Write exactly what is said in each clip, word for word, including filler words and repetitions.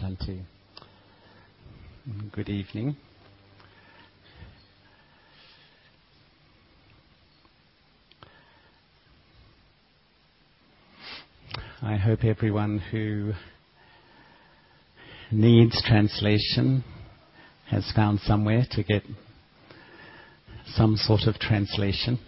Shanti. Good evening. I hope everyone who needs translation has found somewhere to get some sort of translation.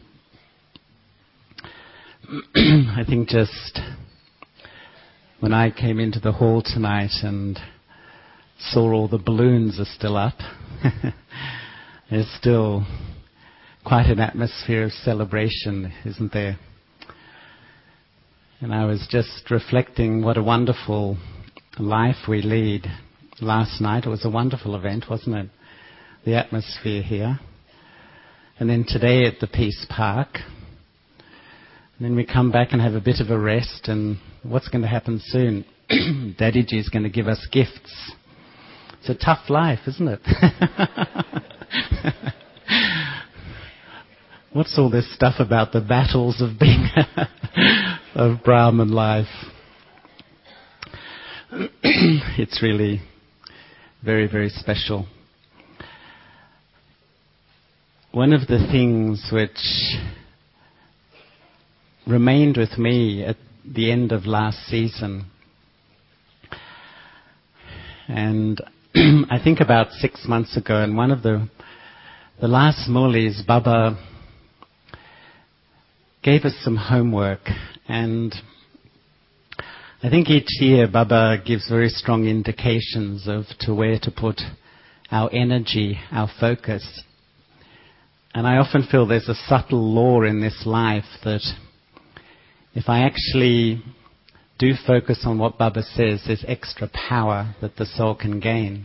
I think just when I came into the hall tonight and saw all the balloons are still up, there's still quite an atmosphere of celebration, isn't there? And I was just reflecting what a wonderful life we lead. Last night it was a wonderful event, wasn't it? The atmosphere here. And then today at the Peace Park. And then we come back and have a bit of a rest, and what's going to happen soon? Daddy G is going to give us gifts. It's a tough life, isn't it? What's all this stuff about the battles of being of Brahman life? It's really very, very special. One of the things which remained with me at the end of last season, and I think about six months ago, and one of the the last Murlis, Baba gave us some homework, and I think each year Baba gives very strong indications of to where to put our energy, our focus. And I often feel there's a subtle law in this life that if I actually do focus on what Baba says, there's extra power that the soul can gain.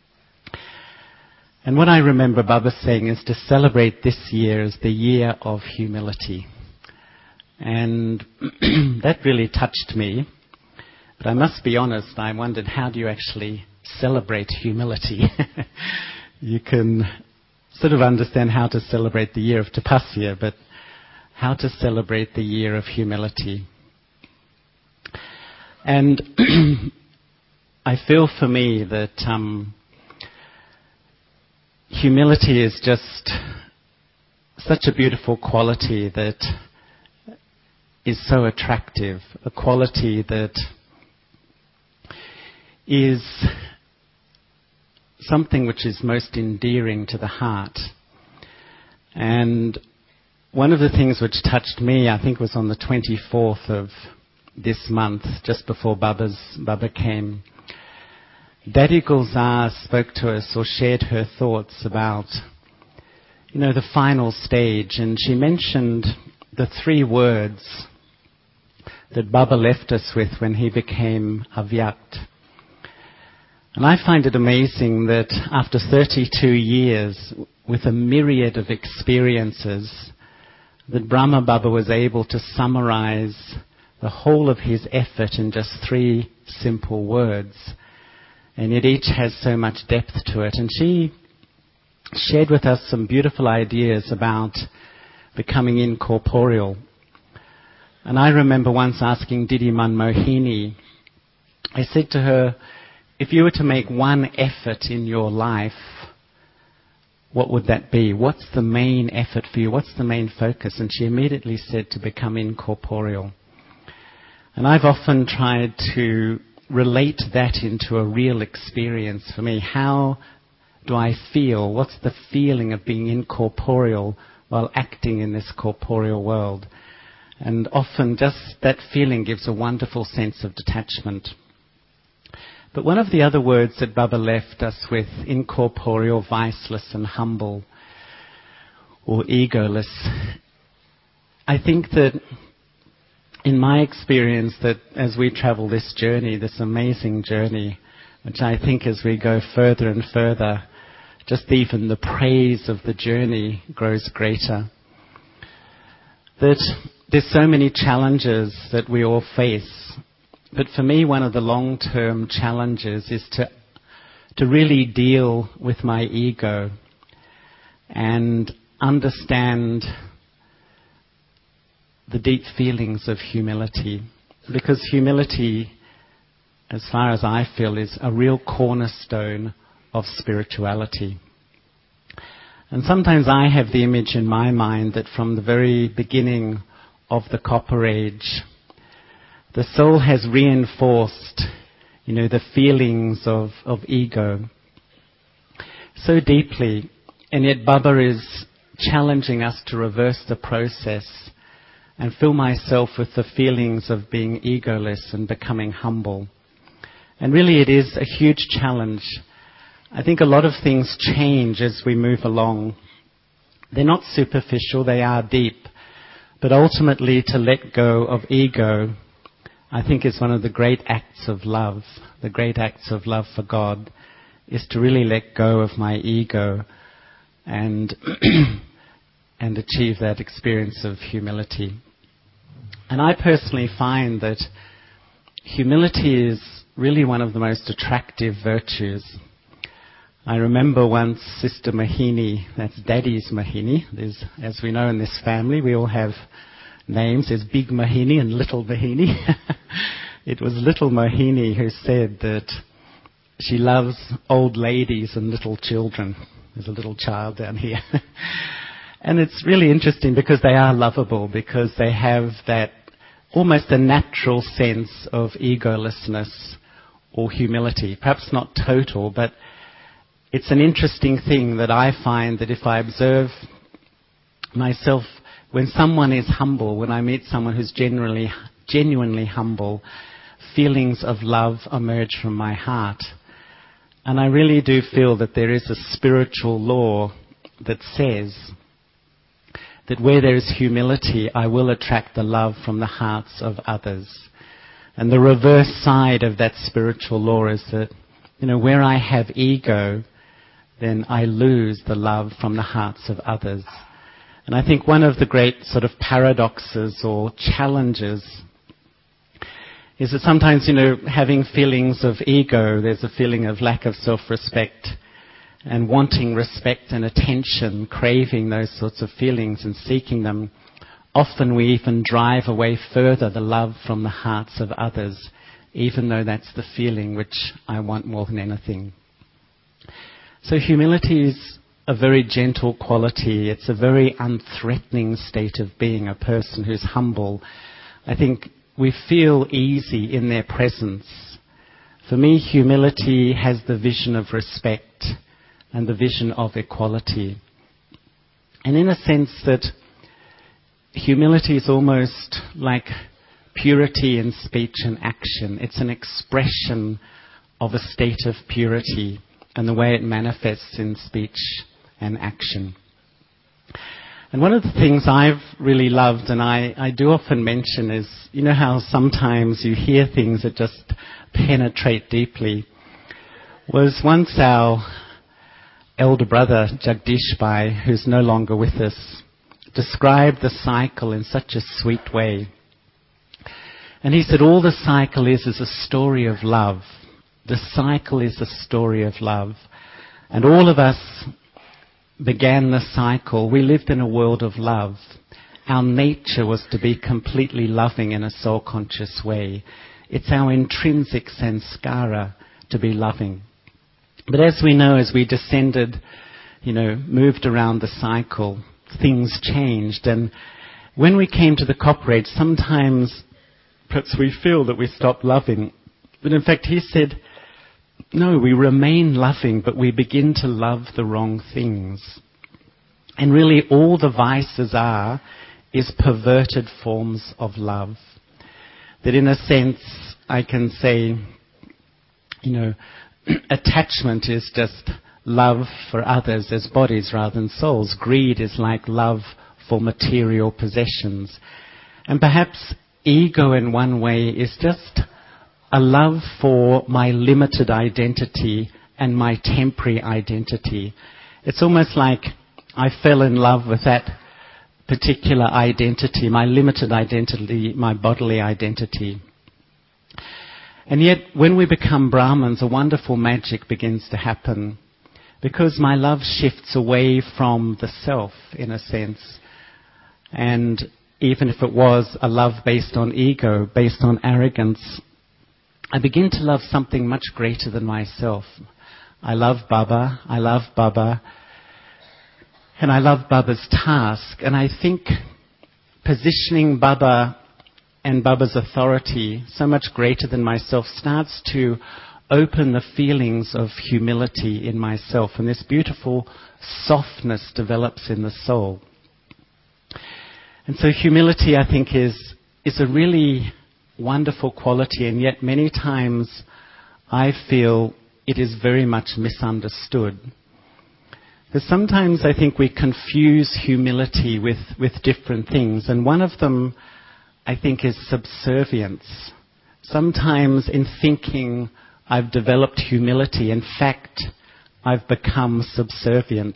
And what I remember Baba saying is to celebrate this year as the year of humility. And that really touched me. But I must be honest, I wondered, how do you actually celebrate humility? You can sort of understand how to celebrate the year of Tapasya, but how to celebrate the year of humility. And I feel for me that um, humility is just such a beautiful quality that is so attractive, a quality that is something which is most endearing to the heart. And one of the things which touched me, I think, was on the twenty-fourth of this month, just before Baba's, Baba came. Daddy Gulzar spoke to us or shared her thoughts about, you know, the final stage, and she mentioned the three words that Baba left us with when he became Avyakt. And I find it amazing that after thirty-two years, with a myriad of experiences, that Brahma Baba was able to summarize the whole of his effort in just three simple words. And yet each has so much depth to it. And she shared with us some beautiful ideas about becoming incorporeal. And I remember once asking Didi Manmohini, I said to her, if you were to make one effort in your life, what would that be? What's the main effort for you? What's the main focus? And she immediately said to become incorporeal. And I've often tried to relate that into a real experience for me. How do I feel? What's the feeling of being incorporeal while acting in this corporeal world? And often just that feeling gives a wonderful sense of detachment. But one of the other words that Baba left us with, incorporeal, viceless and humble, or egoless, I think that in my experience that as we travel this journey, this amazing journey, which I think as we go further and further, just even the praise of the journey grows greater. That there's so many challenges that we all face. But for me, one of the long-term challenges is to to really deal with my ego and understand the deep feelings of humility. Because humility as far as I feel, is a real cornerstone of spirituality. And sometimes I have the image in my mind that from the very beginning of the Copper Age, the soul has reinforced, you know, the feelings of, of ego so deeply, and yet Baba is challenging us to reverse the process and fill myself with the feelings of being egoless and becoming humble. And really it is a huge challenge. I think a lot of things change as we move along. They're not superficial, they are deep. But ultimately to let go of ego, I think is one of the great acts of love. The great acts of love for God is to really let go of my ego and and achieve that experience of humility. And I personally find that humility is really one of the most attractive virtues. I remember once Sister Mohini, that's Daddy's Mohini. There's, as we know in this family, we all have names. There's Big Mohini and Little Mohini. It was Little Mohini who said that she loves old ladies and little children. There's a little child down here. And it's really interesting because they are lovable, because they have that almost a natural sense of egolessness or humility. Perhaps not total, but it's an interesting thing that I find that if I observe myself, when someone is humble, when I meet someone who's genuinely, genuinely humble, feelings of love emerge from my heart. And I really do feel that there is a spiritual law that says that where there is humility, I will attract the love from the hearts of others. And the reverse side of that spiritual law is that, you know, where I have ego, then I lose the love from the hearts of others. And I think one of the great sort of paradoxes or challenges is that sometimes, you know, having feelings of ego, there's a feeling of lack of self-respect and wanting respect and attention, craving those sorts of feelings and seeking them. Often we even drive away further the love from the hearts of others, even though that's the feeling which I want more than anything. So humility is a very gentle quality. It's a very unthreatening state of being, a person who's humble. I think we feel easy in their presence. For me, humility has the vision of respect and the vision of equality. And in a sense that humility is almost like purity in speech and action. It's an expression of a state of purity and the way it manifests in speech and action. And one of the things I've really loved, and I, I do often mention, is, you know how sometimes you hear things that just penetrate deeply, was once our elder brother, Jagdish Bhai, who's no longer with us, described the cycle in such a sweet way. And he said, all the cycle is is a story of love. The cycle is a story of love. And all of us began the cycle. We lived in a world of love. Our nature was to be completely loving in a soul-conscious way. It's our intrinsic sanskara to be loving. But as we know, as we descended, you know, moved around the cycle, things changed. And when we came to the Copper Age, sometimes perhaps we feel that we stopped loving. But in fact, he said, no, we remain loving, but we begin to love the wrong things. And really all the vices are is perverted forms of love. That in a sense, I can say, you know, attachment is just love for others as bodies rather than souls. Greed is like love for material possessions. And perhaps ego in one way is just a love for my limited identity and my temporary identity. It's almost like I fell in love with that particular identity, my limited identity, my bodily identity. And yet, when we become Brahmins, a wonderful magic begins to happen, because my love shifts away from the self, in a sense. And even if it was a love based on ego, based on arrogance, I begin to love something much greater than myself. I love Baba, I love Baba, and I love Baba's task. And I think positioning Baba and Baba's authority so much greater than myself starts to open the feelings of humility in myself, and this beautiful softness develops in the soul. And so humility, I think, is is a really wonderful quality, and yet many times I feel it is very much misunderstood. Because sometimes I think we confuse humility with, with different things, and one of them, I think, is subservience. Sometimes in thinking I've developed humility, in fact, I've become subservient.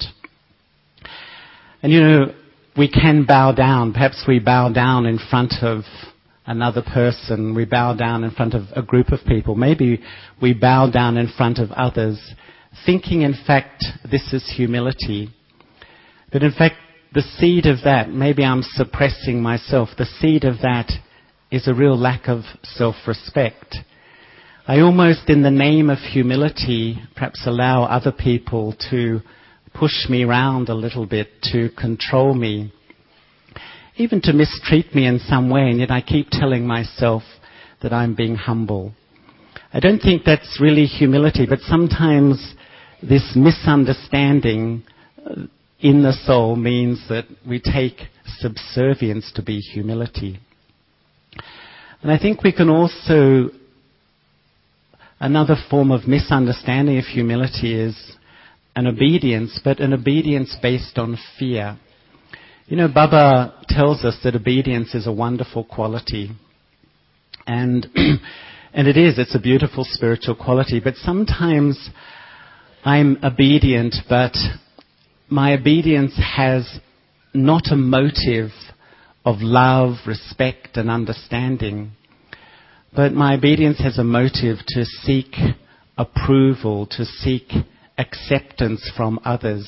And you know, we can bow down. Perhaps we bow down in front of another person. We bow down in front of a group of people. Maybe we bow down in front of others, thinking, in fact, this is humility. But in fact, the seed of that, maybe I'm suppressing myself, the seed of that is a real lack of self-respect. I almost, in the name of humility, perhaps allow other people to push me around a little bit, to control me, even to mistreat me in some way, and yet I keep telling myself that I'm being humble. I don't think that's really humility, but sometimes this misunderstanding in the soul means that we take subservience to be humility. And I think we can also, another form of misunderstanding of humility is an obedience, but an obedience based on fear. You know, Baba tells us that obedience is a wonderful quality. And and it is, it's a beautiful spiritual quality. But sometimes I'm obedient, but my obedience has not a motive of love, respect, and understanding. But my obedience has a motive to seek approval, to seek acceptance from others.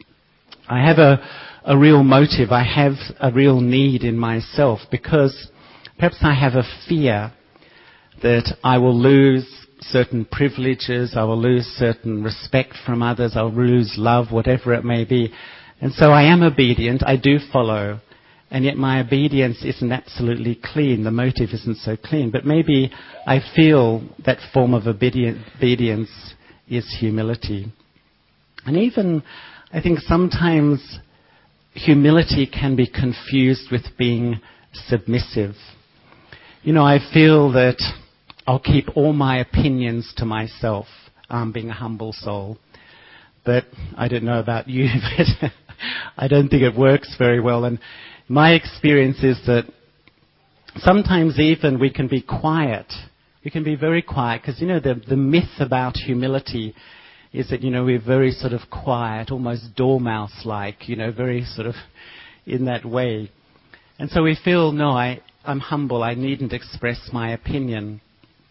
I have a, a real motive. I have a real need in myself because perhaps I have a fear that I will lose certain privileges, I will lose certain respect from others, I'll lose love, whatever it may be. And so I am obedient, I do follow, and yet my obedience isn't absolutely clean, the motive isn't so clean. But maybe I feel that form of obedience is humility. And even, I think sometimes humility can be confused with being submissive. You know, I feel that I'll keep all my opinions to myself, um, being a humble soul. But I don't know about you, but I don't think it works very well. And my experience is that sometimes even we can be quiet. We can be very quiet because, you know, the, the myth about humility is that, you know, we're very sort of quiet, almost dormouse-like, you know, very sort of in that way. And so we feel, no, I, I'm humble, I needn't express my opinion.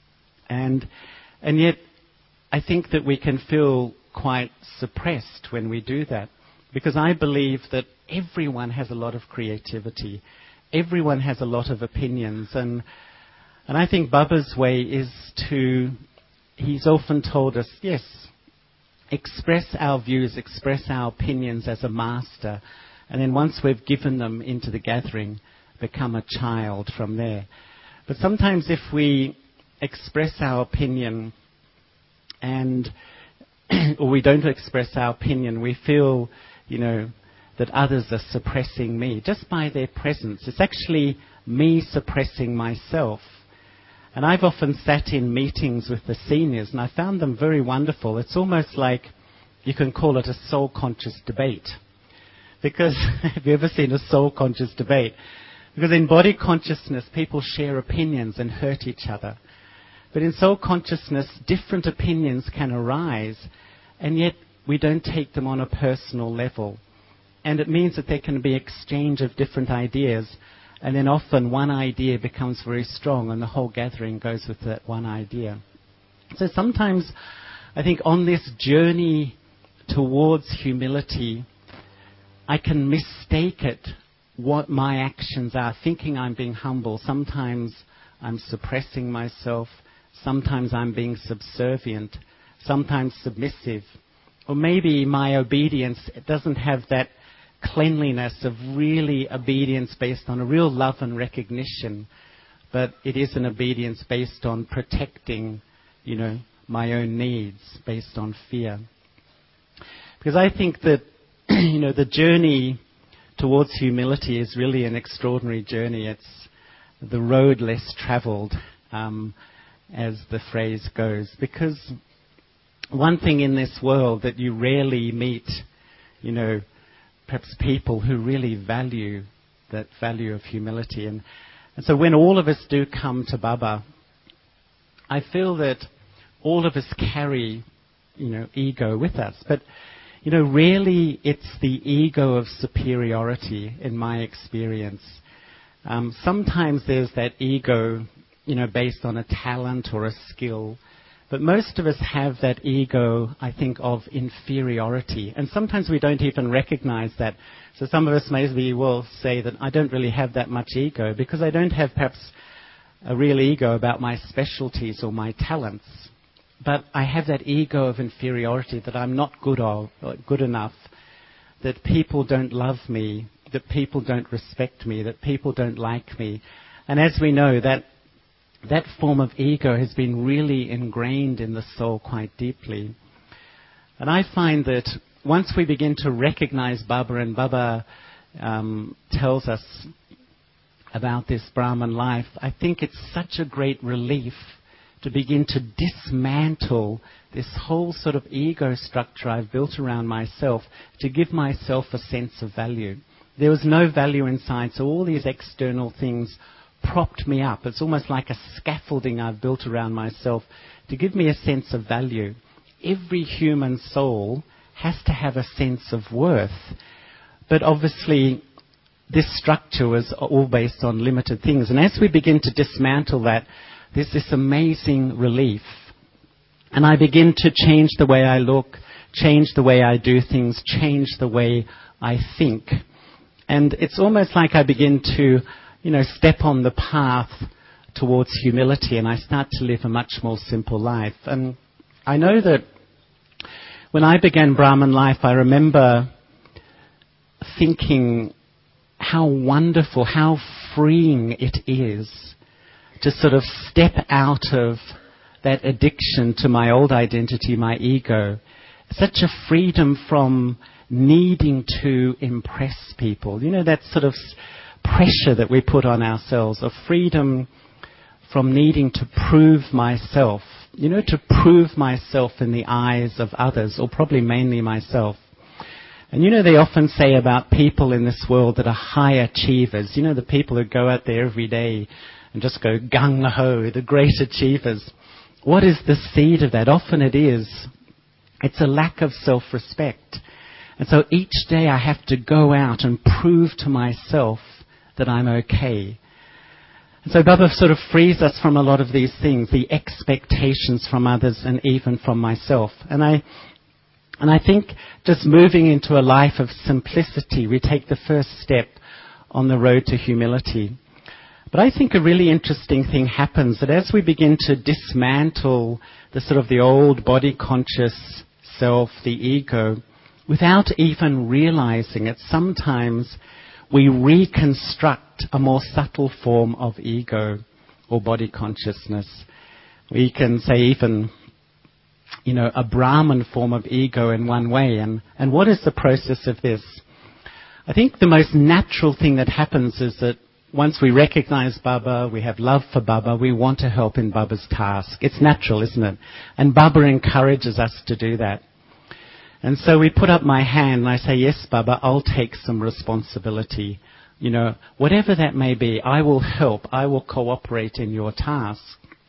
And and yet I think that we can feel quite suppressed when we do that. Because I believe that everyone has a lot of creativity. Everyone has a lot of opinions. And and I think Baba's way is to, he's often told us, yes, express our views, express our opinions as a master. And then once we've given them into the gathering, become a child from there. But sometimes if we express our opinion and or we don't express our opinion, we feel, you know, that others are suppressing me just by their presence. It's actually me suppressing myself. And I've often sat in meetings with the seniors and I found them very wonderful. It's almost like you can call it a soul-conscious debate. Because, have you ever seen a soul-conscious debate? Because in body consciousness, people share opinions and hurt each other. But in soul consciousness, different opinions can arise, and yet we don't take them on a personal level. And it means that there can be exchange of different ideas, and then often one idea becomes very strong, and the whole gathering goes with that one idea. So sometimes, I think on this journey towards humility, I can mistake it, what my actions are, thinking I'm being humble. Sometimes I'm suppressing myself. Sometimes I'm being subservient, sometimes submissive. Or maybe my obedience doesn't have that cleanliness of really obedience based on a real love and recognition, but it is an obedience based on protecting, you know, my own needs, based on fear. Because I think that, you know, the journey towards humility is really an extraordinary journey. It's the road less traveled, um, as the phrase goes. Because one thing in this world that you rarely meet, you know, perhaps people who really value that value of humility. And, and so when all of us do come to Baba, I feel that all of us carry, you know, ego with us. But, you know, rarely it's the ego of superiority in my experience. Um, sometimes there's that ego, you know, based on a talent or a skill. But most of us have that ego, I think, of inferiority. And sometimes we don't even recognize that. So some of us maybe will say that I don't really have that much ego because I don't have perhaps a real ego about my specialties or my talents. But I have that ego of inferiority, that I'm not good, of, good enough, that people don't love me, that people don't respect me, that people don't like me. And as we know, that that form of ego has been really ingrained in the soul quite deeply. And I find that once we begin to recognize Baba, and Baba um, tells us about this Brahman life, I think it's such a great relief to begin to dismantle this whole sort of ego structure I've built around myself, to give myself a sense of value. There was no value inside, so all these external things propped me up. It's almost like a scaffolding I've built around myself to give me a sense of value. Every human soul has to have a sense of worth. But obviously, this structure was all based on limited things. And as we begin to dismantle that, there's this amazing relief. And I begin to change the way I look, change the way I do things, change the way I think. And it's almost like I begin to, you know, step on the path towards humility, and I start to live a much more simple life. And I know that when I began Brahman life, I remember thinking how wonderful, how freeing it is to sort of step out of that addiction to my old identity, my ego. Such a freedom from needing to impress people. You know, that sort of pressure that we put on ourselves, of freedom from needing to prove myself, you know, to prove myself in the eyes of others, or probably mainly myself. And you know, they often say about people in this world that are high achievers, you know, the people who go out there every day and just go gung-ho, the great achievers. What is the seed of that? Often it is, it's a lack of self-respect. And so each day I have to go out and prove to myself that I'm okay. And so Baba sort of frees us from a lot of these things, the expectations from others and even from myself. And I and I think just moving into a life of simplicity, we take the first step on the road to humility. But I think a really interesting thing happens, that as we begin to dismantle the sort of the old body conscious self, the ego, without even realizing it, sometimes we reconstruct a more subtle form of ego or body consciousness. We can say even, you know, a Brahman form of ego in one way. And, and what is the process of this? I think the most natural thing that happens is that once we recognize Baba, we have love for Baba, we want to help in Baba's task. It's natural, isn't it? And Baba encourages us to do that. And so we put up my hand and I say, yes, Baba, I'll take some responsibility. You know, whatever that may be, I will help, I will cooperate in your task.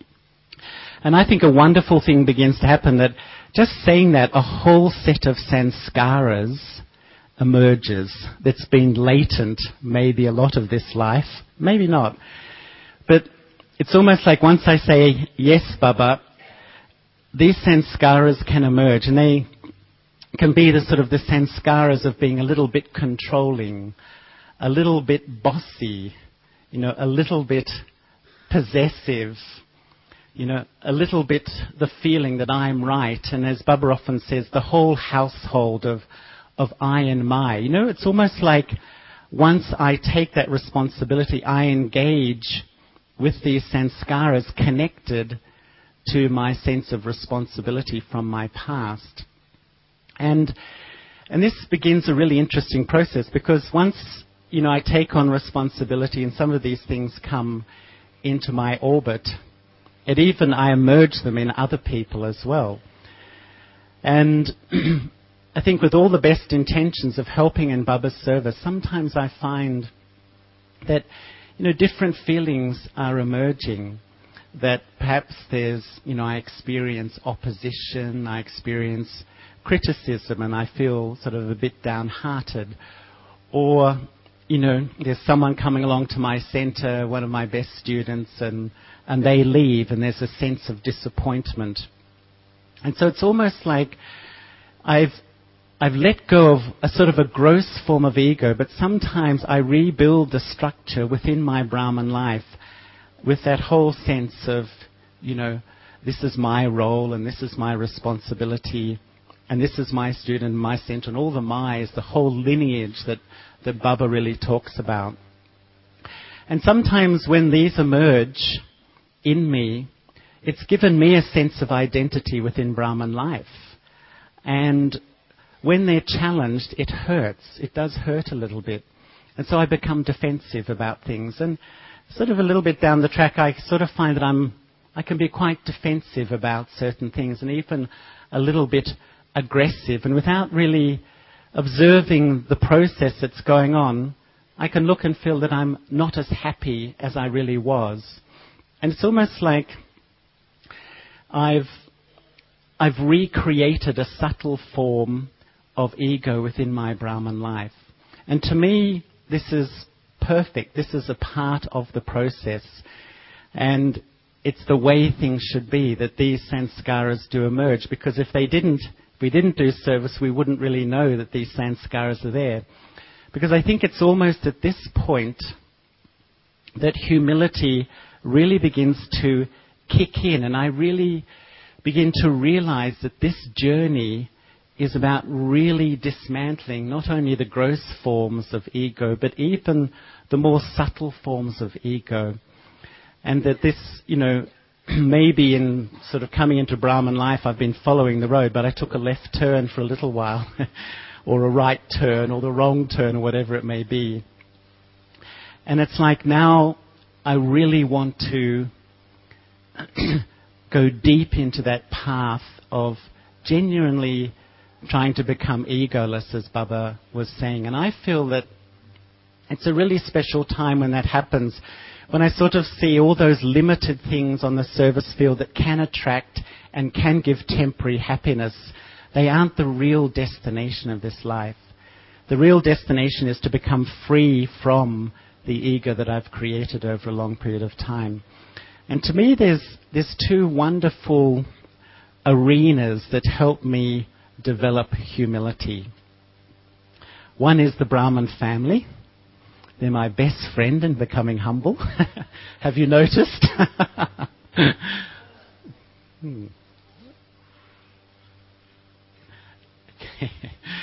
And I think a wonderful thing begins to happen, that just saying that, a whole set of sanskaras emerges that's been latent maybe a lot of this life, maybe not. But it's almost like once I say, yes, Baba, these sanskaras can emerge, and they can be the sort of the sanskaras of being a little bit controlling, a little bit bossy, you know, a little bit possessive, you know, a little bit the feeling that I'm right. And as Baba often says, the whole household of, of I and my. You know, it's almost like once I take that responsibility, I engage with these sanskaras connected to my sense of responsibility from my past. And and this begins a really interesting process, because once, you know, I take on responsibility and some of these things come into my orbit, and even I emerge them in other people as well. And I think with all the best intentions of helping in Baba's service, sometimes I find that, you know, different feelings are emerging. That perhaps there's, you know, I experience opposition, I experience criticism, and I feel sort of a bit downhearted. Or, you know, there's someone coming along to my center, one of my best students, and, and they leave, and there's a sense of disappointment. And so it's almost like I've I've let go of a sort of a gross form of ego, but sometimes I rebuild the structure within my Brahman life with that whole sense of, you know, this is my role and this is my responsibility and this is my student, my center, and all the my's, the whole lineage that, that Baba really talks about. And sometimes when these emerge in me, it's given me a sense of identity within Brahman life. And when they're challenged, it hurts. It does hurt a little bit. And so I become defensive about things. And sort of a little bit down the track, I sort of find that I'm, I can be quite defensive about certain things, and even a little bit aggressive. And without really observing the process that's going on, I can look and feel that I'm not as happy as I really was. And it's almost like I've, I've recreated a subtle form of ego within my Brahman life. And to me, this is perfect. This is a part of the process. And it's the way things should be, that these sanskaras do emerge. Because if they didn't, if we didn't do service, we wouldn't really know that these sanskaras are there. Because I think it's almost at this point that humility really begins to kick in. And I really begin to realize that this journey is about really dismantling not only the gross forms of ego, but even the more subtle forms of ego. And that this, you know, maybe in sort of coming into Brahman life, I've been following the road, but I took a left turn for a little while, or a right turn, or the wrong turn, or whatever it may be. And it's like now I really want to go deep into that path of genuinely trying to become egoless, as Baba was saying. And I feel that it's a really special time when that happens, when I sort of see all those limited things on the service field that can attract and can give temporary happiness. They aren't the real destination of this life. The real destination is to become free from the ego that I've created over a long period of time. And to me, there's, there's two wonderful arenas that help me develop humility. One is the Brahman family. They're my best friend in becoming humble. Have you noticed? hmm. Okay.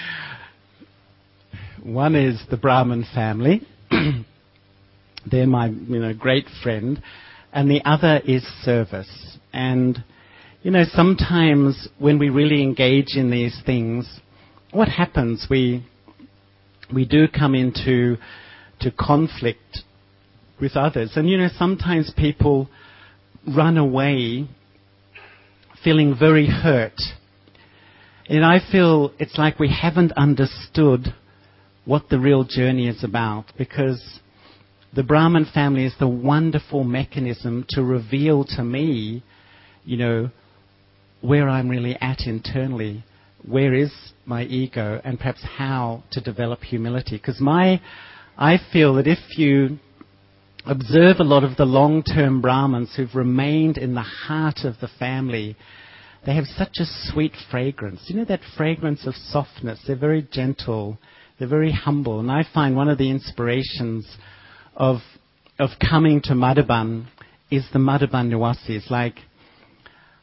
One is the Brahman family. They're my, you know, great friend. And the other is service. And you know, sometimes when we really engage in these things, what happens? We we do come into to conflict with others. And, you know, sometimes people run away feeling very hurt. And I feel it's like we haven't understood what the real journey is about, because the Brahman family is the wonderful mechanism to reveal to me, you know, where I'm really at internally, where is my ego, and perhaps how to develop humility. Because my, I feel that if you observe a lot of the long-term Brahmins who've remained in the heart of the family, they have such a sweet fragrance. You know, that fragrance of softness. They're very gentle. They're very humble. And I find one of the inspirations of of coming to Madhaban is the Madhaban Niwasis. Like,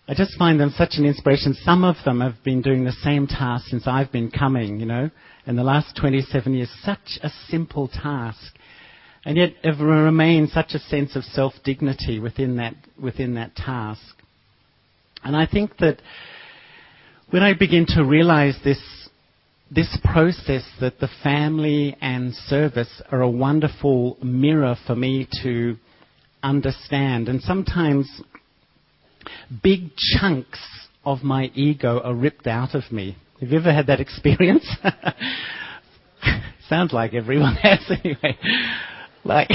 I just find them such an inspiration. Some of them have been doing the same task since I've been coming, you know, in the last twenty-seven years. Such a simple task. And yet it remains such a sense of self-dignity within that, within that task. And I think that when I begin to realize this, this process, that the family and service are a wonderful mirror for me to understand. And sometimes big chunks of my ego are ripped out of me. Have you ever had that experience? Sounds like everyone has anyway. Like,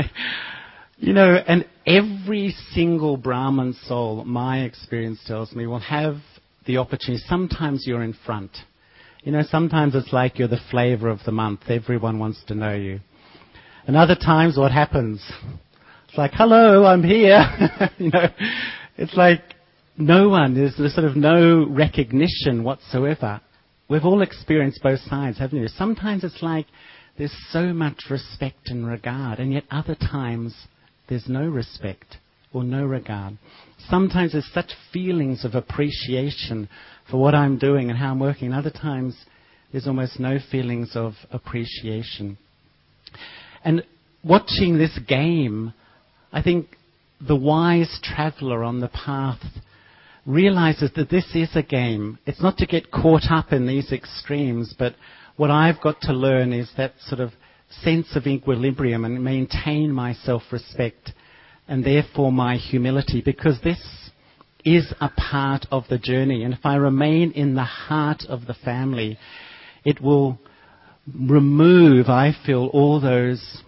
you know, and every single Brahman soul, my experience tells me, will have the opportunity. Sometimes you're in front. You know, sometimes it's like you're the flavour of the month. Everyone wants to know you. And other times, what happens? It's like, hello, I'm here. You know, it's like no one, there's, there's sort of no recognition whatsoever. We've all experienced both sides, haven't you? Sometimes it's like there's so much respect and regard, and yet other times there's no respect or no regard. Sometimes there's such feelings of appreciation for what I'm doing and how I'm working, and other times there's almost no feelings of appreciation. And watching this game, I think the wise traveller on the path realizes that this is a game. It's not to get caught up in these extremes, but what I've got to learn is that sort of sense of equilibrium and maintain my self-respect and therefore my humility, because this is a part of the journey. And if I remain in the heart of the family, it will remove, I feel, all those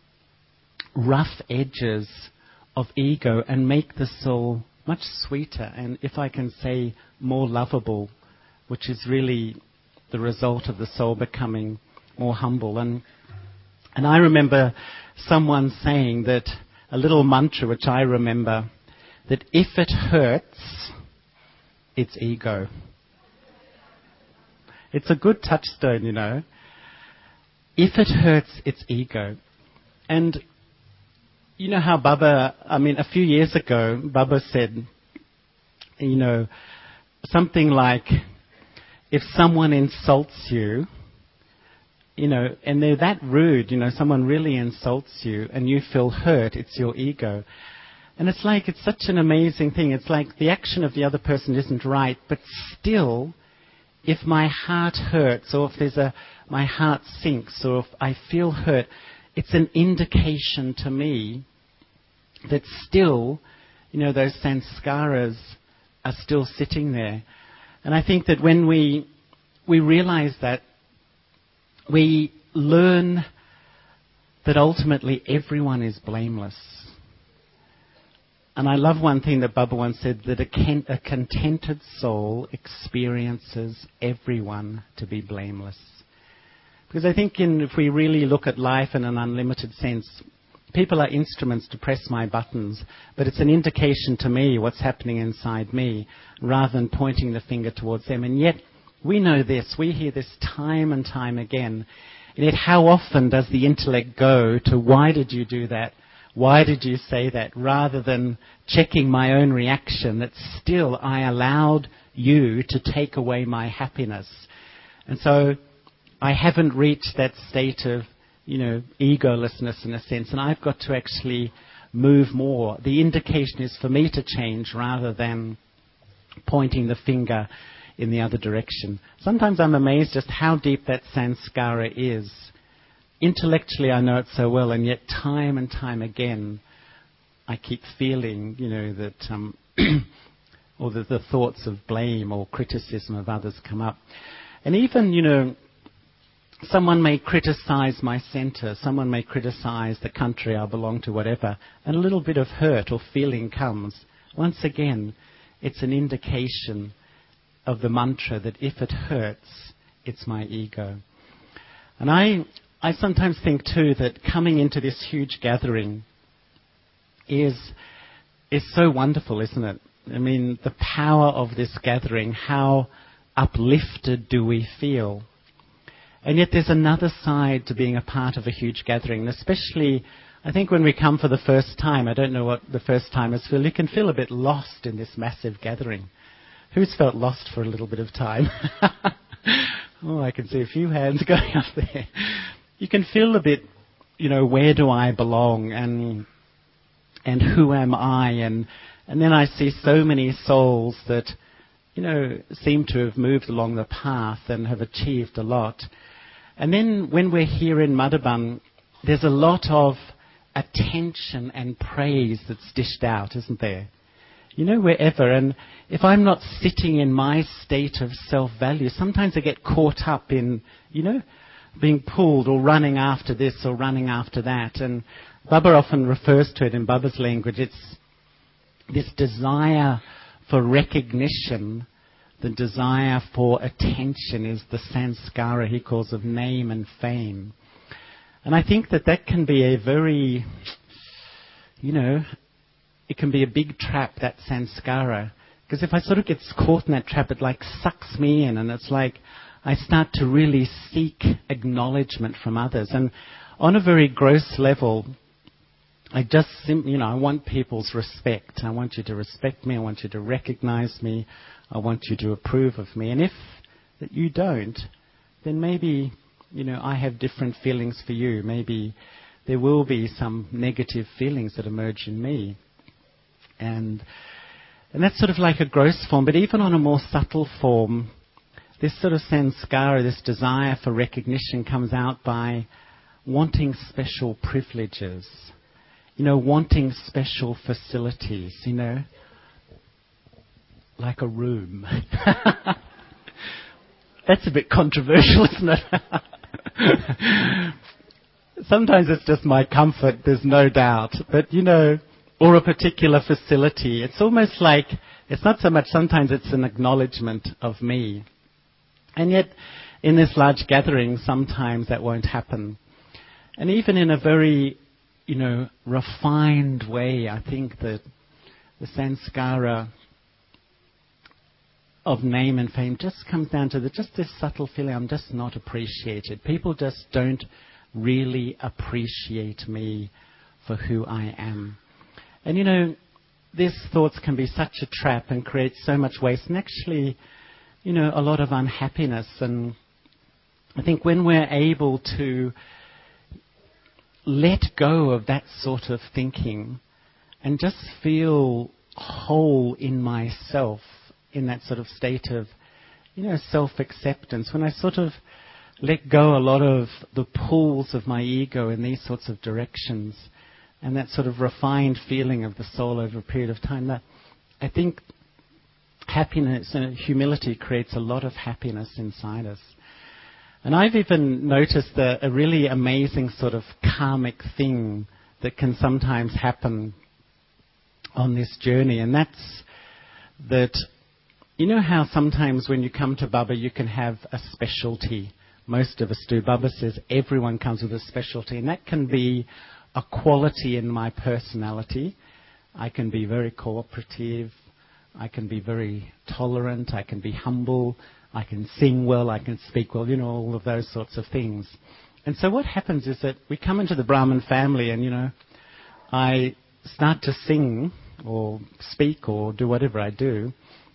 rough edges of ego and make the soul much sweeter and, if I can say, more lovable, which is really the result of the soul becoming more humble. And and I remember someone saying that, a little mantra which I remember, that if it hurts, it's ego. It's a good touchstone, you know. If it hurts, it's ego. And you know how Baba, I mean, a few years ago, Baba said, you know, something like, if someone insults you, you know, and they're that rude, you know, someone really insults you and you feel hurt, it's your ego. And it's like, it's such an amazing thing. It's like the action of the other person isn't right, but still, if my heart hurts, or if there's a, my heart sinks, or if I feel hurt, it's an indication to me that still, you know, those sanskaras are still sitting there. And I think that when we we realize that, we learn that ultimately everyone is blameless. And I love one thing that Baba once said, that a, con- a contented soul experiences everyone to be blameless. Because I think in, if we really look at life in an unlimited sense, people are instruments to press my buttons, but it's an indication to me what's happening inside me, rather than pointing the finger towards them. And yet, we know this, we hear this time and time again, and yet how often does the intellect go to, why did you do that? Why did you say that? Rather than checking my own reaction, that still I allowed you to take away my happiness. And so I haven't reached that state of, you know, egolessness in a sense, and I've got to actually move more. The indication is for me to change rather than pointing the finger in the other direction. Sometimes I'm amazed just how deep that sanskara is. Intellectually I know it so well, and yet time and time again I keep feeling, you know, that um, or that the thoughts of blame or criticism of others come up. And even, you know, someone may criticize my centre, someone may criticize the country I belong to, whatever, and a little bit of hurt or feeling comes. Once again, it's an indication of the mantra that if it hurts, it's my ego. And I, I sometimes think too that coming into this huge gathering is, is so wonderful, isn't it? I mean, the power of this gathering, how uplifted do we feel? And yet there's another side to being a part of a huge gathering, especially I think when we come for the first time, I don't know what the first timers feel, you can feel a bit lost in this massive gathering. Who's felt lost for a little bit of time? Oh, I can see a few hands going up there. You can feel a bit, you know, where do I belong, and and who am I? And and then I see so many souls that, you know, seem to have moved along the path and have achieved a lot. And then when we're here in Madhaban, there's a lot of attention and praise that's dished out, isn't there? You know, wherever. And if I'm not sitting in my state of self-value, sometimes I get caught up in, you know, being pulled or running after this or running after that. And Baba often refers to it in Baba's language. It's this desire for recognition, the desire for attention is the sanskara he calls of name and fame. And I think that that can be a very, you know, it can be a big trap, that sanskara. Because if I sort of get caught in that trap, it like sucks me in, and it's like I start to really seek acknowledgement from others. And on a very gross level, I just, you know, I want people's respect. I want you to respect me. I want you to recognize me. I want you to approve of me. And if you don't, then maybe, you know, I have different feelings for you. Maybe there will be some negative feelings that emerge in me. And and that's sort of like a gross form. But even on a more subtle form, this sort of sanskara, this desire for recognition, comes out by wanting special privileges. You know, wanting special facilities, you know, like a room. That's a bit controversial, isn't it? Sometimes it's just my comfort, there's no doubt. But, you know, or a particular facility. It's almost like, it's not so much, sometimes it's an acknowledgement of me. And yet, in this large gathering, sometimes that won't happen. And even in a very, you know, refined way, I think that the sanskara of name and fame just comes down to the, just this subtle feeling, I'm just not appreciated. People just don't really appreciate me for who I am. And, you know, these thoughts can be such a trap and create so much waste and actually, you know, a lot of unhappiness. And I think when we're able to let go of that sort of thinking and just feel whole in myself, in that sort of state of, you know, self-acceptance, when I sort of let go a lot of the pulls of my ego in these sorts of directions, and that sort of refined feeling of the soul over a period of time, that I think happiness and humility creates a lot of happiness inside us. And I've even noticed a, a really amazing sort of karmic thing that can sometimes happen on this journey, and that's that, you know how sometimes when you come to Baba you can have a specialty. Most of us do. Baba says everyone comes with a specialty, and that can be a quality in my personality. I can be very cooperative, I can be very tolerant, I can be humble, I can sing well, I can speak well, you know, all of those sorts of things. And so what happens is that we come into the Brahmin family and, you know, I start to sing or speak or do whatever I do,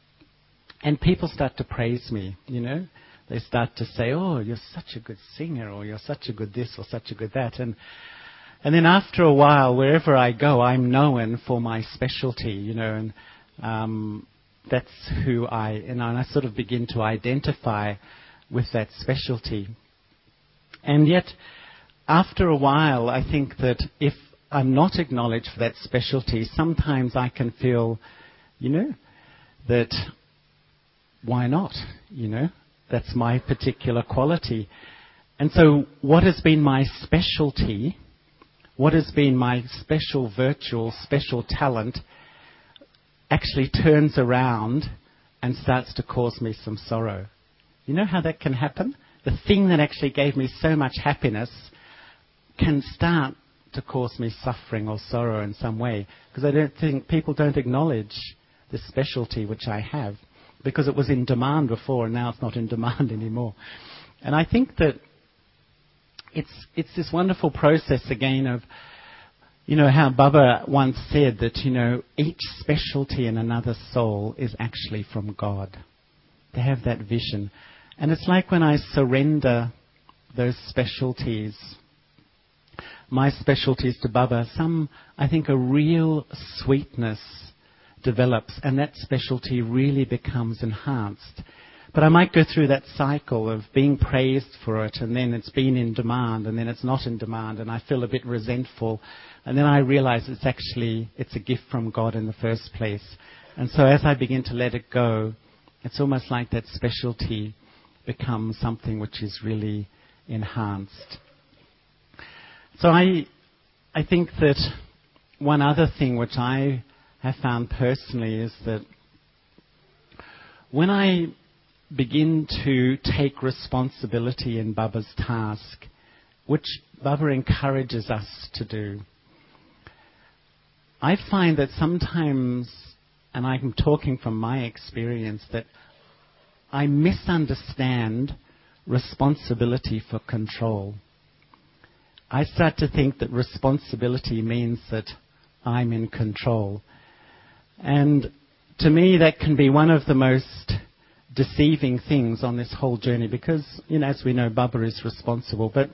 and people start to praise me, you know. They start to say, oh, you're such a good singer, or you're such a good this or such a good that. And and then after a while, wherever I go, I'm known for my specialty, you know, and um, that's who I, you know, and I sort of begin to identify with that specialty. And yet, after a while, I think that if I'm not acknowledged for that specialty, sometimes I can feel, you know, that why not, you know? That's my particular quality. And so what has been my specialty, what has been my special virtue, special talent, actually turns around and starts to cause me some sorrow. You know how that can happen? The thing that actually gave me so much happiness can start to cause me suffering or sorrow in some way, because I don't think people don't acknowledge the specialty which I have, because it was in demand before and now it's not in demand anymore. And I think that it's it's this wonderful process again of you know, how Baba once said that, you know, each specialty in another soul is actually from God. They have that vision. And it's like when I surrender those specialties, my specialties to Baba, some, I think, a real sweetness develops, and that specialty really becomes enhanced. But I might go through that cycle of being praised for it, and then it's been in demand, and then it's not in demand, and I feel a bit resentful, and then I realize it's actually, it's a gift from God in the first place. And so as I begin to let it go, it's almost like that specialty becomes something which is really enhanced. So I, I think that one other thing which I have found personally is that when I begin to take responsibility in Baba's task, which Baba encourages us to do, I find that sometimes, and I'm talking from my experience, that I misunderstand responsibility for control. I start to think that responsibility means that I'm in control. And to me, that can be one of the most deceiving things on this whole journey, because, you know, as we know, Baba is responsible. But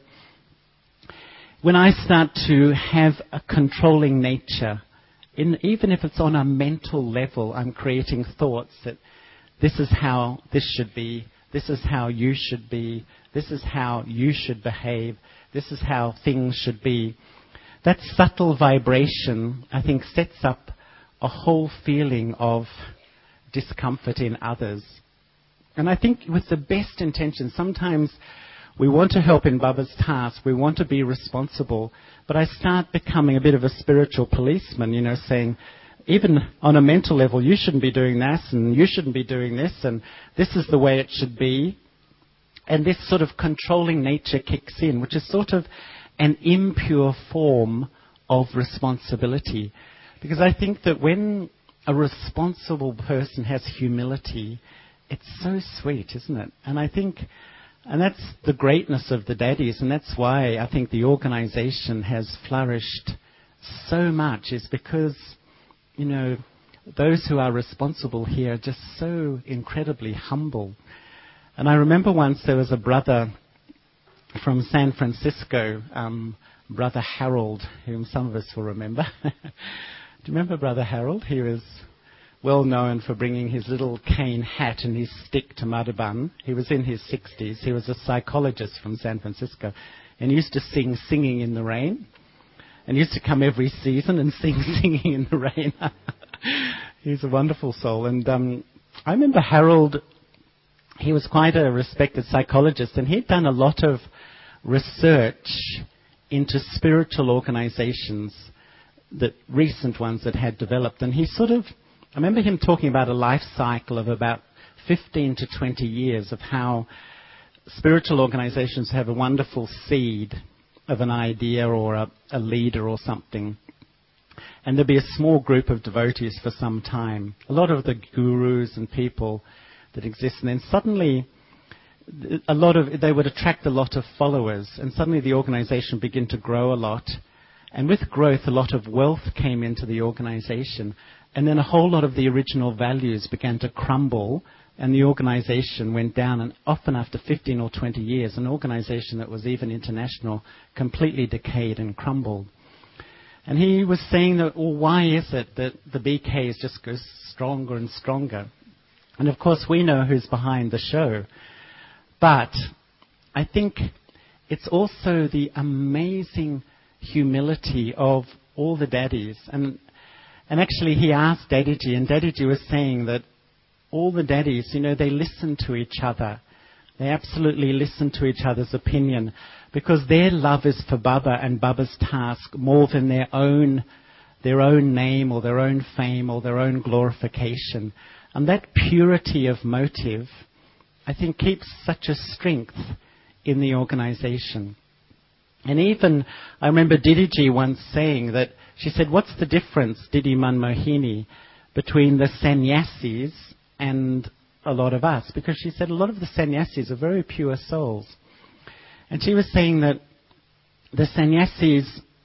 when I start to have a controlling nature, in, even if it's on a mental level, I'm creating thoughts that this is how this should be, this is how you should be, this is how you should behave, this is how things should be. That subtle vibration, I think, sets up a whole feeling of discomfort in others. And I think with the best intentions, sometimes we want to help in Baba's task, we want to be responsible, but I start becoming a bit of a spiritual policeman, you know, saying, even on a mental level, you shouldn't be doing this, and you shouldn't be doing this, and this is the way it should be. And this sort of controlling nature kicks in, which is sort of an impure form of responsibility. Because I think that when a responsible person has humility, it's so sweet, isn't it? And I think, and that's the greatness of the Daddies, and that's why I think the organization has flourished so much, is because, you know, those who are responsible here are just so incredibly humble. And I remember once there was a brother from San Francisco, um, Brother Harold, whom some of us will remember. Do you remember Brother Harold? He was well known for bringing his little cane hat and his stick to Madhaban. He was in his sixties. He was a psychologist from San Francisco. And he used to sing Singing in the Rain. And he used to come every season and sing Singing in the Rain. He's a wonderful soul. And um, I remember Harold, he was quite a respected psychologist, and he'd done a lot of research into spiritual organizations, that recent ones that had developed. And he sort of, I remember him talking about a life cycle of about fifteen to twenty years of how spiritual organizations have a wonderful seed of an idea or a, a leader or something. And there'd be a small group of devotees for some time, a lot of the gurus and people that exist. And then suddenly, a lot of, they would attract a lot of followers. And suddenly the organization began to grow a lot. And with growth, a lot of wealth came into the organization. And then a whole lot of the original values began to crumble, and the organization went down. And often after fifteen or twenty years, an organization that was even international completely decayed and crumbled. And he was saying that, well, why is it that the B Ks just go stronger and stronger? And of course, we know who's behind the show. But I think it's also the amazing humility of all the Daddies. And And actually he asked Daddiji, and Daddiji was saying that all the Daddies, you know, they listen to each other. They absolutely listen to each other's opinion, because their love is for Baba and Baba's task more than their own, their own name or their own fame or their own glorification. And that purity of motive, I think, keeps such a strength in the organization. And even, I remember Didiji once saying that, she said, what's the difference, Didi Manmohini, between the sannyasis and a lot of us? Because she said a lot of the sannyasis are very pure souls. And she was saying that the sannyasis,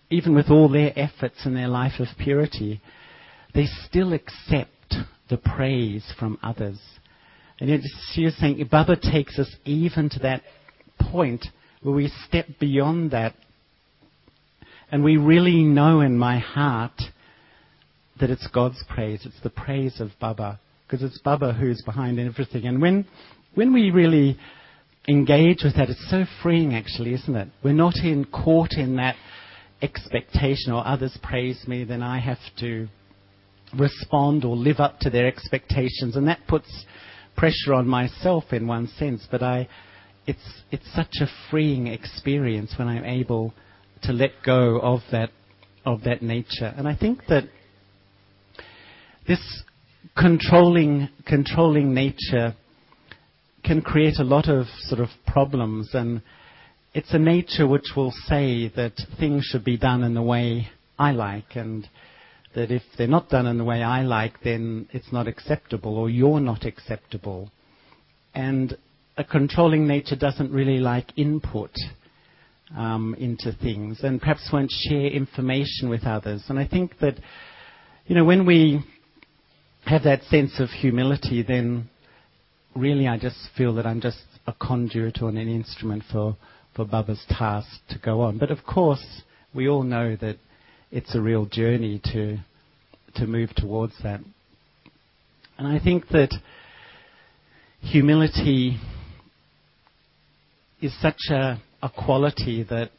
even with all their efforts and their life of purity, they still accept the praise from others. And yet she was saying, Baba takes us even to that point where we step beyond that, and we really know in my heart that it's God's praise, it's the praise of Baba, because it's Baba who's behind everything. And when when we really engage with that, it's so freeing actually, isn't it? We're not in caught in that expectation, or others praise me, then I have to respond or live up to their expectations, and that puts pressure on myself in one sense. But I, it's it's such a freeing experience when I'm able to let go of that of that nature. And I think that this controlling controlling nature can create a lot of sort of problems, and it's a nature which will say that things should be done in the way I like, and that if they're not done in the way I like, then it's not acceptable, or you're not acceptable. And a controlling nature doesn't really like input um, into things, and perhaps won't share information with others. And I think that, you know, when we have that sense of humility, then really I just feel that I'm just a conduit or an instrument for, for Baba's task to go on. But of course, we all know that it's a real journey to to move towards that. And I think that humility is such a, a quality that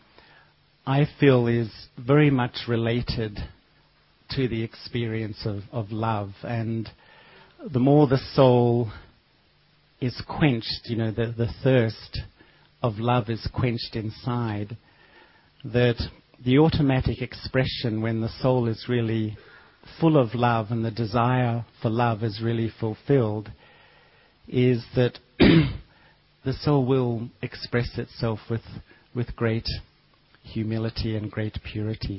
I feel is very much related to the experience of, of love. And the more the soul is quenched, you know, the, the thirst of love is quenched inside, that the automatic expression when the soul is really full of love and the desire for love is really fulfilled is that the soul will express itself with, with great humility and great purity.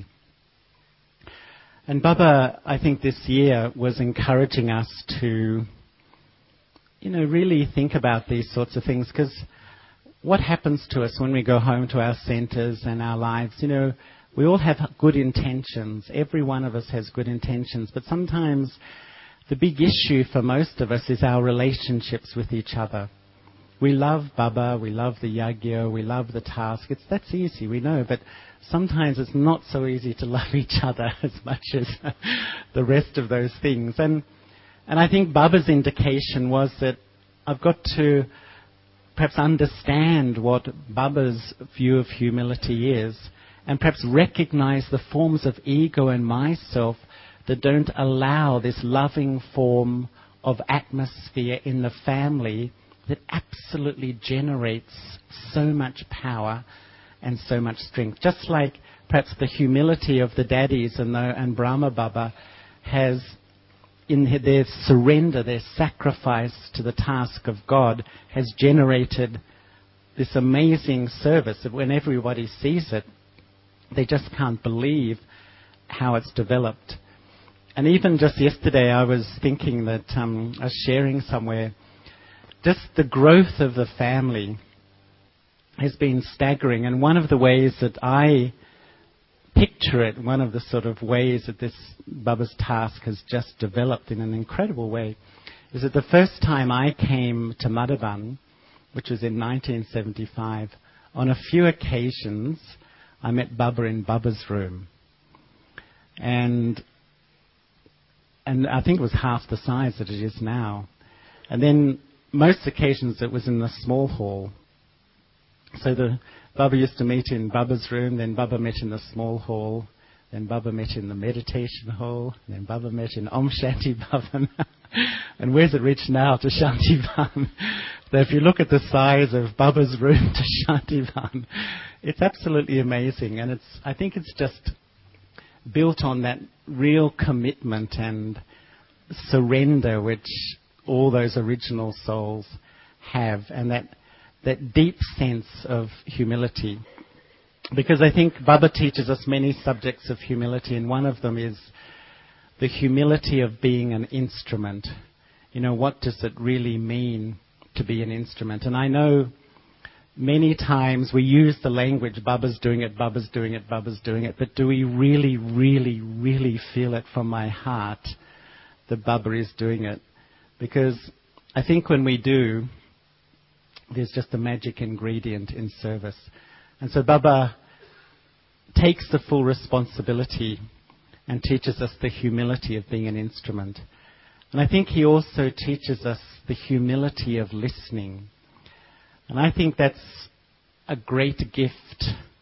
And Baba, I think this year was encouraging us to, you know, really think about these sorts of things, because what happens to us when we go home to our centres and our lives, you know, we all have good intentions. Every one of us has good intentions. But sometimes the big issue for most of us is our relationships with each other. We love Baba, we love the yagya, we love the task. It's that's easy, we know. But sometimes it's not so easy to love each other as much as the rest of those things. And and I think Baba's indication was that I've got to perhaps understand what Baba's view of humility is, and perhaps recognize the forms of ego in myself that don't allow this loving form of atmosphere in the family that absolutely generates so much power and so much strength. Just like perhaps the humility of the daddies and, the, and Brahma Baba has, in their surrender, their sacrifice to the task of God, has generated this amazing service that when everybody sees it, they just can't believe how it's developed. And even just yesterday I was thinking that um, I was sharing somewhere, just the growth of the family has been staggering. And one of the ways that I picture it, one of the sort of ways that this Baba's task has just developed in an incredible way, is that the first time I came to Madhavan, which was in nineteen seventy-five, on a few occasions I met Baba in Baba's room. And and I think it was half the size that it is now. And then most occasions it was in the small hall. So the Baba used to meet in Baba's room, then Baba met in the small hall, then Baba met in the meditation hall, then Baba met in Om Shanti Bhavan. And where's it reached now? To Shanti Bhavan. So if you look at the size of Baba's room to Shanti Bhavan, it's absolutely amazing. And it's I think it's just built on that real commitment and surrender which all those original souls have, and that that deep sense of humility. Because I think Baba teaches us many subjects of humility, and one of them is the humility of being an instrument. You know, what does it really mean to be an instrument? And I know, many times we use the language, Baba's doing it, Baba's doing it, Baba's doing it, but do we really, really, really feel it from my heart that Baba is doing it? Because I think when we do, there's just a magic ingredient in service. And so Baba takes the full responsibility and teaches us the humility of being an instrument. And I think he also teaches us the humility of listening. And I think that's a great gift,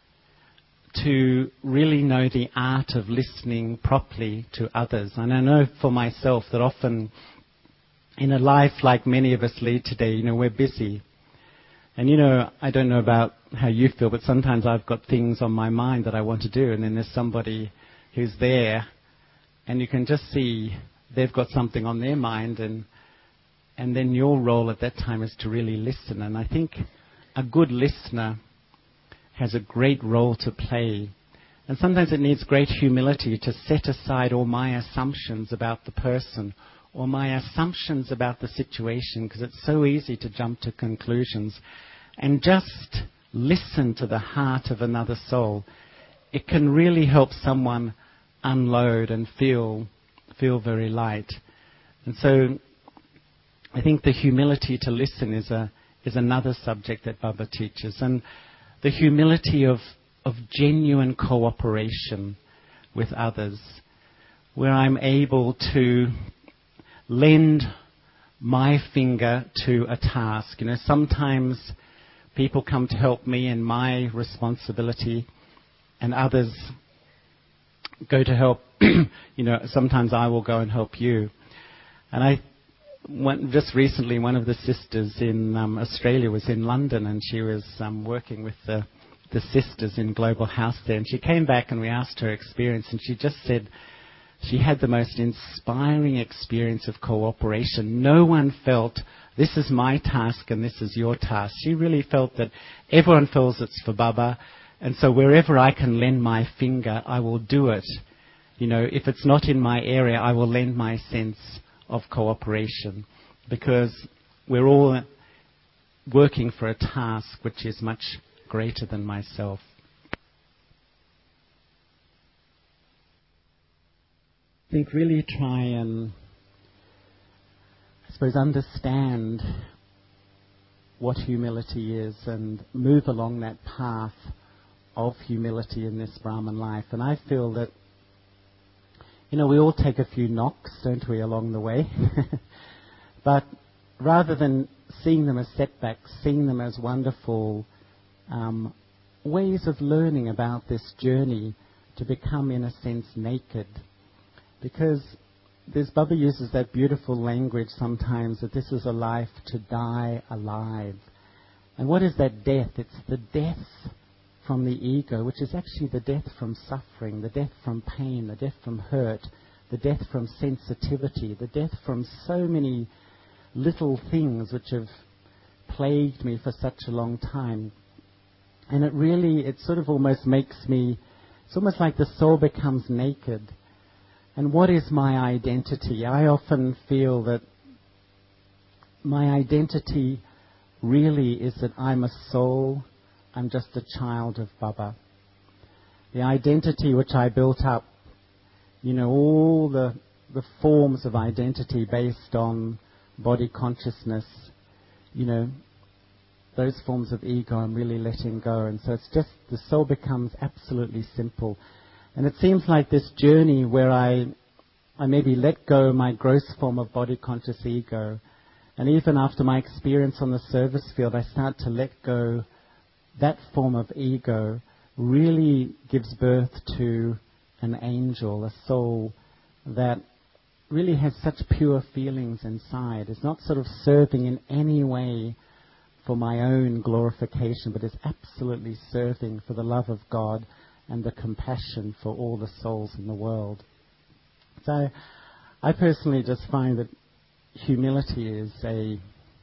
to really know the art of listening properly to others. And I know for myself that often in a life like many of us lead today, you know, we're busy. And, you know, I don't know about how you feel, but sometimes I've got things on my mind that I want to do, and then there's somebody who's there, and you can just see they've got something on their mind, and and then your role at that time is to really listen. And I think a good listener has a great role to play. And sometimes it needs great humility to set aside all my assumptions about the person or my assumptions about the situation, because it's so easy to jump to conclusions, and just listen to the heart of another soul. It can really help someone unload and feel feel very light. And so I think the humility to listen is a is another subject that Baba teaches, and the humility of of genuine cooperation with others, where I'm able to lend my finger to a task. You know, sometimes people come to help me in my responsibility, and others go to help. You know, sometimes I will go and help you. And I, one, just recently, one of the sisters in um, Australia was in London, and she was um, working with the the sisters in Global House there. And she came back, and we asked her experience, and she just said she had the most inspiring experience of cooperation. No one felt, this is my task and this is your task. She really felt that everyone feels it's for Baba, and so wherever I can lend my finger, I will do it. You know, if it's not in my area, I will lend my sense of cooperation, because we're all working for a task which is much greater than myself. I think really try and, I suppose, understand what humility is and move along that path of humility in this Brahman life. And I feel that, you know, we all take a few knocks, don't we, along the way? But rather than seeing them as setbacks, seeing them as wonderful um, ways of learning about this journey to become, in a sense, naked. Because this Baba uses that beautiful language sometimes, that this is a life to die alive. And what is that death? It's the death from the ego, which is actually the death from suffering, the death from pain, the death from hurt, the death from sensitivity, the death from so many little things which have plagued me for such a long time. And it really, it sort of almost makes me, it's almost like the soul becomes naked. And what is my identity? I often feel that my identity really is that I'm a soul, I'm just a child of Baba. The identity which I built up, you know, all the the forms of identity based on body consciousness, you know, those forms of ego I'm really letting go. And so it's just, the soul becomes absolutely simple. And it seems like this journey where I I maybe let go my gross form of body conscious ego, and even after my experience on the service field, I start to let go that form of ego, really gives birth to an angel, a soul that really has such pure feelings inside. It's not sort of serving in any way for my own glorification, but is absolutely serving for the love of God and the compassion for all the souls in the world. So I personally just find that humility is a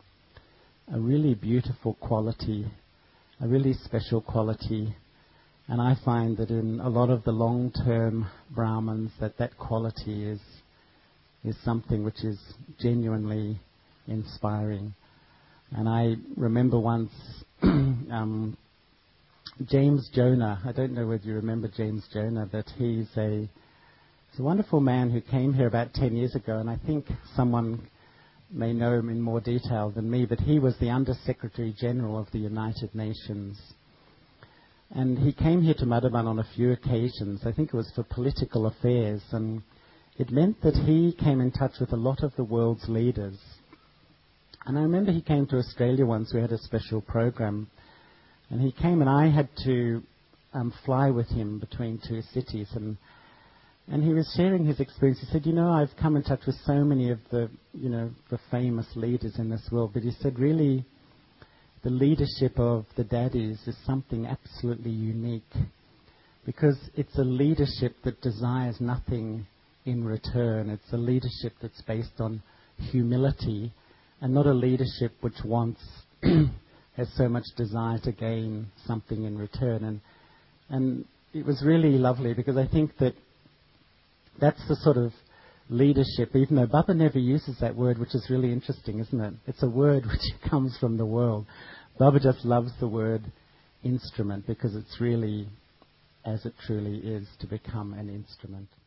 a really beautiful quality, a really special quality. And I find that in a lot of the long-term Brahmins, that that quality is is something which is genuinely inspiring. And I remember once um, James Jonah. I don't know whether you remember James Jonah, but he's a, he's a wonderful man who came here about ten years ago, and I think someone may know him in more detail than me, but he was the Under-Secretary General of the United Nations. And he came here to Madhuban on a few occasions. I think it was for political affairs, and it meant that he came in touch with a lot of the world's leaders. And I remember he came to Australia once. We had a special program, and he came, and I had to um, fly with him between two cities, and and he was sharing his experience. He said, you know, I've come in touch with so many of the, you know, the famous leaders in this world, but he said, really, the leadership of the daddies is something absolutely unique, because it's a leadership that desires nothing in return. It's a leadership that's based on humility, and not a leadership which wants, has so much desire to gain something in return. And and it was really lovely, because I think that that's the sort of leadership, even though Baba never uses that word, which is really interesting, isn't it? It's a word which comes from the world. Baba just loves the word instrument, because it's really as it truly is, to become an instrument.